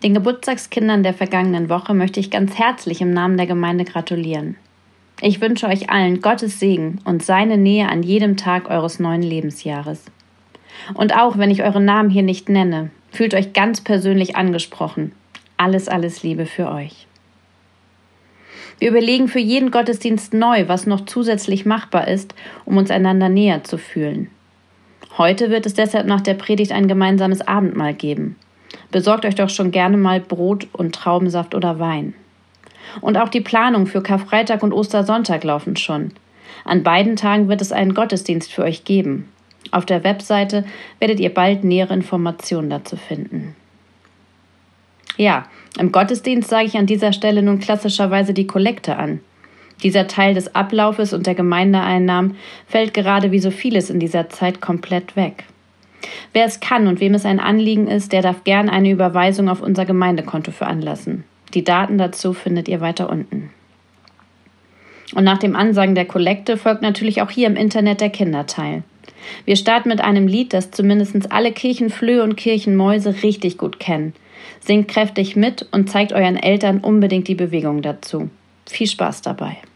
Den Geburtstagskindern der vergangenen Woche möchte ich ganz herzlich im Namen der Gemeinde gratulieren. Ich wünsche euch allen Gottes Segen und seine Nähe an jedem Tag eures neuen Lebensjahres. Und auch wenn ich euren Namen hier nicht nenne, fühlt euch ganz persönlich angesprochen. Alles, alles Liebe für euch. Wir überlegen für jeden Gottesdienst neu, was noch zusätzlich machbar ist, um uns einander näher zu fühlen. Heute wird es deshalb nach der Predigt ein gemeinsames Abendmahl geben. Besorgt euch doch schon gerne mal Brot und Traubensaft oder Wein. Und auch die Planungen für Karfreitag und Ostersonntag laufen schon. An beiden Tagen wird es einen Gottesdienst für euch geben. Auf der Webseite werdet ihr bald nähere Informationen dazu finden. Ja, im Gottesdienst sage ich an dieser Stelle nun klassischerweise die Kollekte an. Dieser Teil des Ablaufes und der Gemeindeeinnahmen fällt gerade wie so vieles in dieser Zeit komplett weg. Wer es kann und wem es ein Anliegen ist, der darf gern eine Überweisung auf unser Gemeindekonto veranlassen. Die Daten dazu findet ihr weiter unten. Und nach dem Ansagen der Kollekte folgt natürlich auch hier im Internet der Kinderteil. Wir starten mit einem Lied, das zumindest alle Kirchenflöhe und Kirchenmäuse richtig gut kennen. Singt kräftig mit und zeigt euren Eltern unbedingt die Bewegung dazu. Viel Spaß dabei!